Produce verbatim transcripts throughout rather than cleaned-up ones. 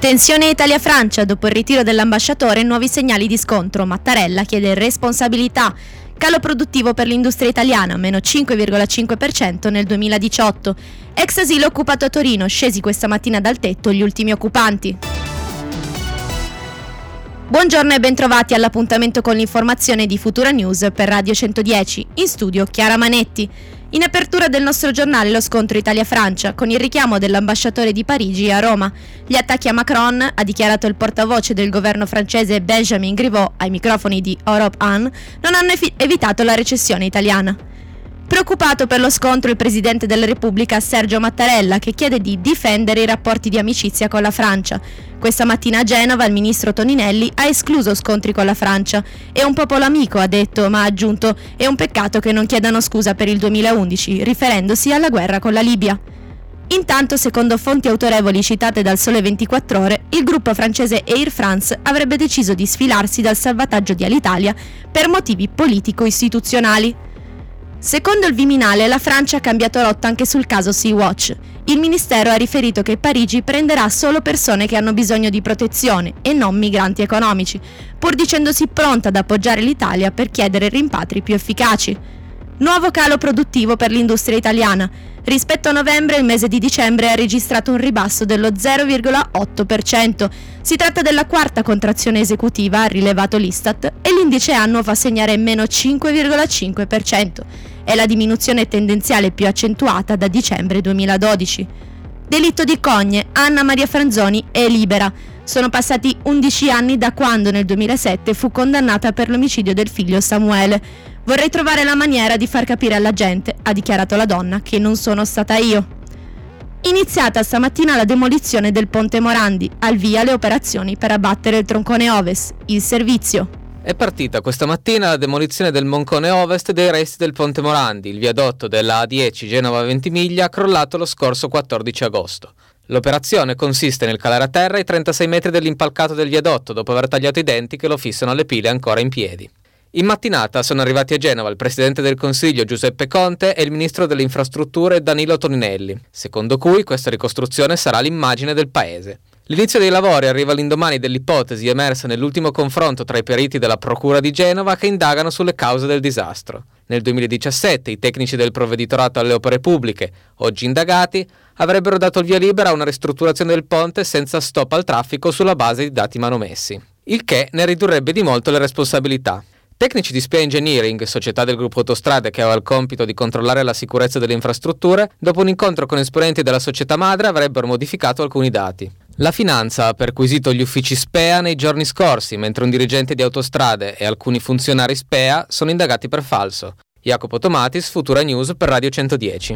Tensione Italia-Francia, dopo il ritiro dell'ambasciatore, nuovi segnali di scontro. Mattarella chiede responsabilità. Calo produttivo per l'industria italiana, meno cinque virgola cinque per cento nel duemiladiciotto. Ex asilo occupato a Torino, scesi questa mattina dal tetto gli ultimi occupanti. Buongiorno e bentrovati all'appuntamento con l'informazione di Futura News per Radio centodieci. In studio Chiara Manetti. In apertura del nostro giornale lo scontro Italia-Francia, con il richiamo dell'ambasciatore di Parigi a Roma. Gli attacchi a Macron, ha dichiarato il portavoce del governo francese Benjamin Griveaux ai microfoni di Europe un, non hanno evi- evitato la recessione italiana. Preoccupato per lo scontro il Presidente della Repubblica Sergio Mattarella, che chiede di difendere i rapporti di amicizia con la Francia. Questa mattina a Genova il ministro Toninelli ha escluso scontri con la Francia. È un popolo amico, ha detto, ma ha aggiunto: è un peccato che non chiedano scusa per il duemilaundici, riferendosi alla guerra con la Libia. Intanto, secondo fonti autorevoli citate dal Sole ventiquattro Ore, il gruppo francese Air France avrebbe deciso di sfilarsi dal salvataggio di Alitalia per motivi politico-istituzionali. Secondo il Viminale, la Francia ha cambiato rotta anche sul caso Sea-Watch. Il ministero ha riferito che Parigi prenderà solo persone che hanno bisogno di protezione e non migranti economici, pur dicendosi pronta ad appoggiare l'Italia per chiedere rimpatri più efficaci. Nuovo calo produttivo per l'industria italiana. Rispetto a novembre, il mese di dicembre ha registrato un ribasso dello zero virgola otto per cento. Si tratta della quarta contrazione esecutiva, ha rilevato l'Istat, e l'indice annuo fa segnare meno cinque virgola cinque per cento. È la diminuzione tendenziale più accentuata da dicembre duemiladodici. Delitto di Cogne, Anna Maria Franzoni è libera. Sono passati undici anni da quando nel duemilasette fu condannata per l'omicidio del figlio Samuele. Vorrei trovare la maniera di far capire alla gente, ha dichiarato la donna, che non sono stata io. Iniziata stamattina la demolizione del ponte Morandi, al via le operazioni per abbattere il troncone Ovest, il servizio. È partita questa mattina la demolizione del Moncone Ovest e dei resti del Ponte Morandi, il viadotto della A dieci Genova-Ventimiglia crollato lo scorso quattordici agosto. L'operazione consiste nel calare a terra i trentasei metri dell'impalcato del viadotto dopo aver tagliato i denti che lo fissano alle pile ancora in piedi. In mattinata sono arrivati a Genova il Presidente del Consiglio Giuseppe Conte e il Ministro delle Infrastrutture Danilo Toninelli, secondo cui questa ricostruzione sarà l'immagine del paese. L'inizio dei lavori arriva all'indomani dell'ipotesi emersa nell'ultimo confronto tra i periti della Procura di Genova che indagano sulle cause del disastro. Nel duemiladiciassette i tecnici del Provveditorato alle Opere Pubbliche, oggi indagati, avrebbero dato il via libera a una ristrutturazione del ponte senza stop al traffico sulla base di dati manomessi, il che ne ridurrebbe di molto le responsabilità. Tecnici di Spea Engineering, società del gruppo Autostrade che aveva il compito di controllare la sicurezza delle infrastrutture, dopo un incontro con esponenti della società madre avrebbero modificato alcuni dati. La Finanza ha perquisito gli uffici Spea nei giorni scorsi, mentre un dirigente di Autostrade e alcuni funzionari Spea sono indagati per falso. Jacopo Tomatis, Futura News per Radio centodieci.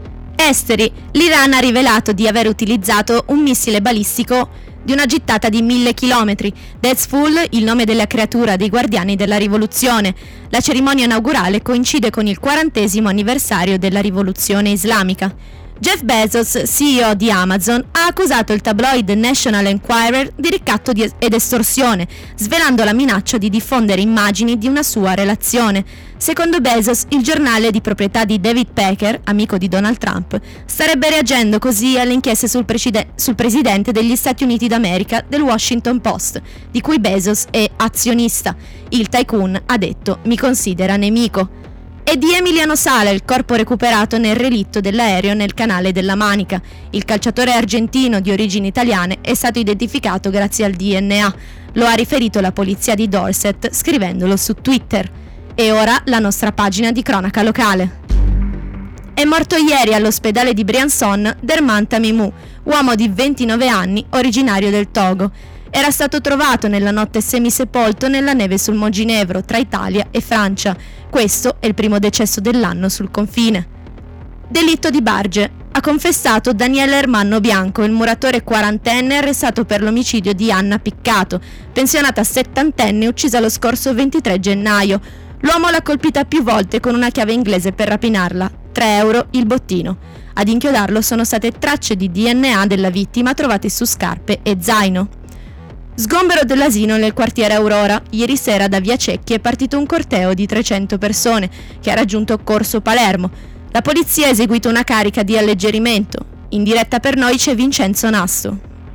Esteri. L'Iran ha rivelato di aver utilizzato un missile balistico di una gittata di mille chilometri. Deathful, il nome della creatura dei Guardiani della Rivoluzione. La cerimonia inaugurale coincide con il quarantesimo anniversario della Rivoluzione Islamica. Jeff Bezos, C E O di Amazon, ha accusato il tabloid National Enquirer di ricatto di- ed estorsione, svelando la minaccia di diffondere immagini di una sua relazione. Secondo Bezos, il giornale di proprietà di David Pecker, amico di Donald Trump, starebbe reagendo così alle inchieste sul, precide- sul presidente degli Stati Uniti d'America del Washington Post, di cui Bezos è azionista. Il tycoon ha detto: "Mi considera nemico". E di Emiliano Sala, il corpo recuperato nel relitto dell'aereo nel canale della Manica. Il calciatore argentino di origini italiane è stato identificato grazie al D N A. Lo ha riferito la polizia di Dorset scrivendolo su Twitter. E ora la nostra pagina di cronaca locale. È morto ieri all'ospedale di Briançon Derman Tamimou, uomo di ventinove anni, originario del Togo. Era stato trovato nella notte semisepolto nella neve sul Moginevro, tra Italia e Francia. Questo è il primo decesso dell'anno sul confine. Delitto di Barge. Ha confessato Daniele Ermanno Bianco, il muratore quarantenne arrestato per l'omicidio di Anna Piccato, pensionata settantenne uccisa lo scorso ventitré gennaio. L'uomo l'ha colpita più volte con una chiave inglese per rapinarla. tre euro il bottino. Ad inchiodarlo sono state tracce di D N A della vittima trovate su scarpe e zaino. Sgombero dell'asilo nel quartiere Aurora. Ieri sera da Via Cecchi è partito un corteo di trecento persone che ha raggiunto Corso Palermo. La polizia ha eseguito una carica di alleggerimento. In diretta per noi c'è Vincenzo Nasto.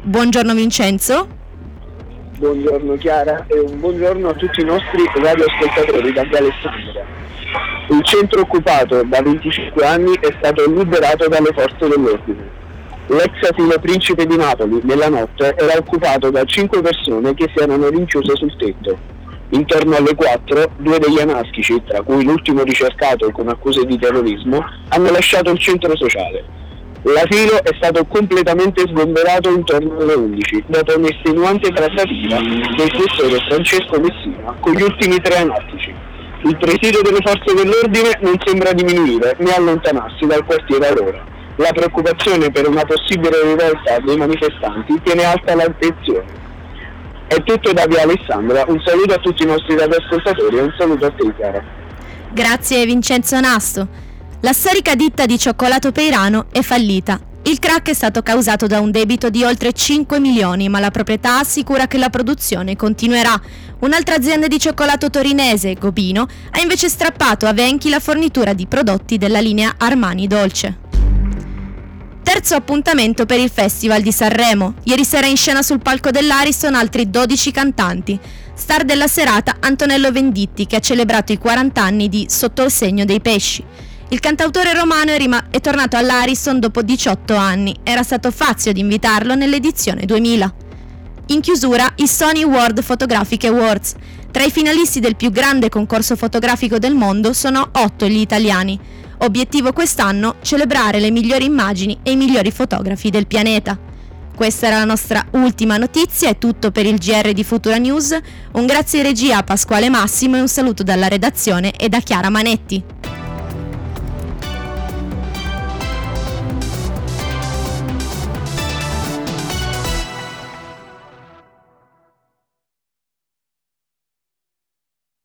Buongiorno Vincenzo. Buongiorno Chiara e un buongiorno a tutti i nostri radioascoltatori da Alessandria. Il centro occupato da venticinque anni è stato liberato dalle forze dell'ordine. L'ex asilo Principe di Napoli nella notte era occupato da cinque persone che si erano rinchiuse sul tetto. Intorno alle quattro, due degli anarchici, tra cui l'ultimo ricercato con accuse di terrorismo, hanno lasciato il centro sociale. L'asilo è stato completamente sgomberato intorno alle undici, dopo un'estenuante trattativa del questore Francesco Messina con gli ultimi tre anarchici. Il presidio delle forze dell'ordine non sembra diminuire né allontanarsi dal quartiere Aurora. La preoccupazione per una possibile rivolta dei manifestanti tiene alta l'attenzione. È tutto da Via Alessandra, un saluto a tutti i nostri radioascoltatori e un saluto a te Chiara. Grazie Vincenzo Nasto. La storica ditta di cioccolato Peirano è fallita. Il crack è stato causato da un debito di oltre cinque milioni, ma la proprietà assicura che la produzione continuerà. Un'altra azienda di cioccolato torinese, Gobino, ha invece strappato a Venchi la fornitura di prodotti della linea Armani Dolce. Terzo appuntamento per il Festival di Sanremo. Ieri sera in scena sul palco dell'Ariston altri dodici cantanti. Star della serata Antonello Venditti, che ha celebrato i quaranta anni di Sotto il segno dei pesci. Il cantautore romano è, rima- è tornato all'Ariston dopo diciotto anni. Era stato Fazio ad invitarlo nell'edizione duemila. In chiusura, i Sony World Photographic Awards. Tra i finalisti del più grande concorso fotografico del mondo sono otto gli italiani. Obiettivo quest'anno: celebrare le migliori immagini e i migliori fotografi del pianeta. Questa era la nostra ultima notizia, è tutto per il G R di Futura News. Un grazie in regia a Pasquale Massimo e un saluto dalla redazione e da Chiara Manetti.